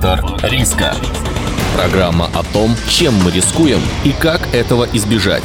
Фактор риска. Программа о том, чем мы рискуем и как этого избежать.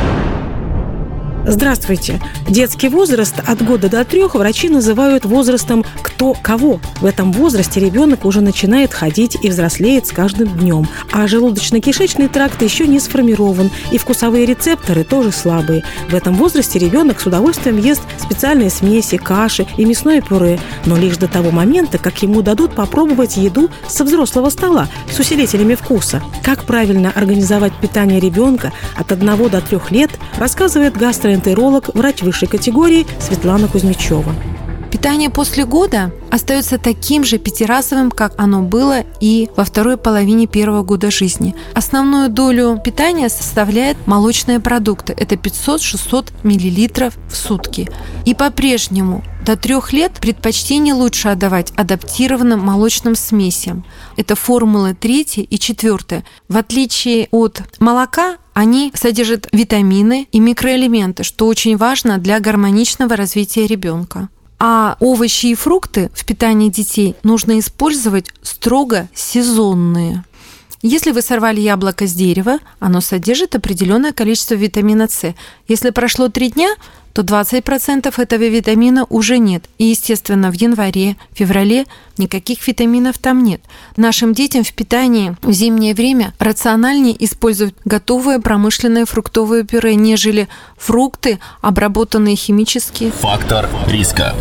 Здравствуйте. Детский возраст от года до 3 врачи называют возрастом «кто кого». В этом возрасте ребенок уже начинает ходить и взрослеет с каждым днем. А желудочно-кишечный тракт еще не сформирован, и вкусовые рецепторы тоже слабые. В этом возрасте ребенок с удовольствием ест специальные смеси, каши и мясное пюре, но лишь до того момента, как ему дадут попробовать еду со взрослого стола с усилителями вкуса. Как правильно организовать питание ребенка от 1 до 3 лет, рассказывает гастроэнтеролог, врач высшей категории Светлана Кузьмичева. Питание после года остается таким же пятиразовым, как оно было и во второй половине первого года жизни. Основную долю питания составляют молочные продукты. Это 500-600 мл в сутки. И по-прежнему до 3 лет предпочтение лучше отдавать адаптированным молочным смесям. Это формулы 3 и 4. В отличие от молока, они содержат витамины и микроэлементы, что очень важно для гармоничного развития ребенка. А овощи и фрукты в питании детей нужно использовать строго сезонные. Если вы сорвали яблоко с дерева, оно содержит определенное количество витамина С. Если прошло 3 дня, то 20% этого витамина уже нет. И, естественно, в январе, феврале никаких витаминов там нет. Нашим детям в питании в зимнее время рациональнее использовать готовое промышленное фруктовое пюре, нежели фрукты, обработанные химически. Фактор риска.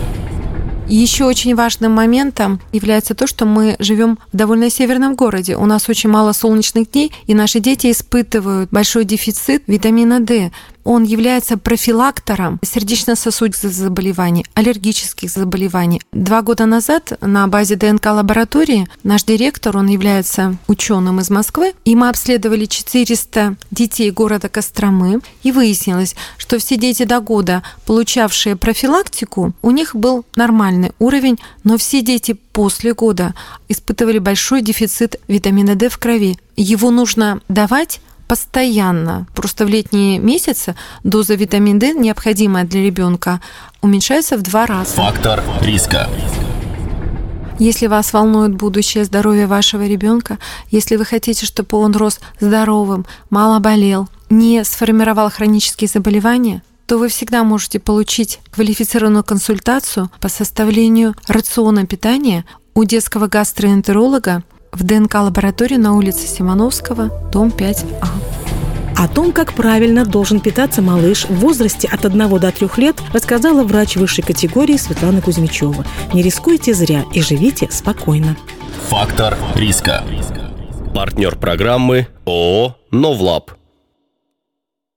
Еще очень важным моментом является то, что мы живем в довольно северном городе. У нас очень мало солнечных дней, и наши дети испытывают большой дефицит витамина D. Он является профилактором сердечно-сосудистых заболеваний, аллергических заболеваний. 2 года назад на базе ДНК-лаборатории наш директор, он является ученым из Москвы, и мы обследовали 400 детей города Костромы, и выяснилось, что все дети до года, получавшие профилактику, у них был нормальный уровень, но все дети после года испытывали большой дефицит витамина D в крови. Его нужно давать постоянно. Просто в летние месяцы доза витамина D, необходимая для ребенка, уменьшается в 2 раза. Фактор риска. Если вас волнует будущее здоровье вашего ребенка, если вы хотите, чтобы он рос здоровым, мало болел, не сформировал хронические заболевания, то вы всегда можете получить квалифицированную консультацию по составлению рациона питания у детского гастроэнтеролога в ДНК-лаборатории на улице Симоновского, дом 5А. О том, как правильно должен питаться малыш в возрасте от 1 до 3 лет, рассказала врач высшей категории Светлана Кузьмичева. Не рискуйте зря и живите спокойно. Фактор риска. Партнер программы ООО «Новлаб».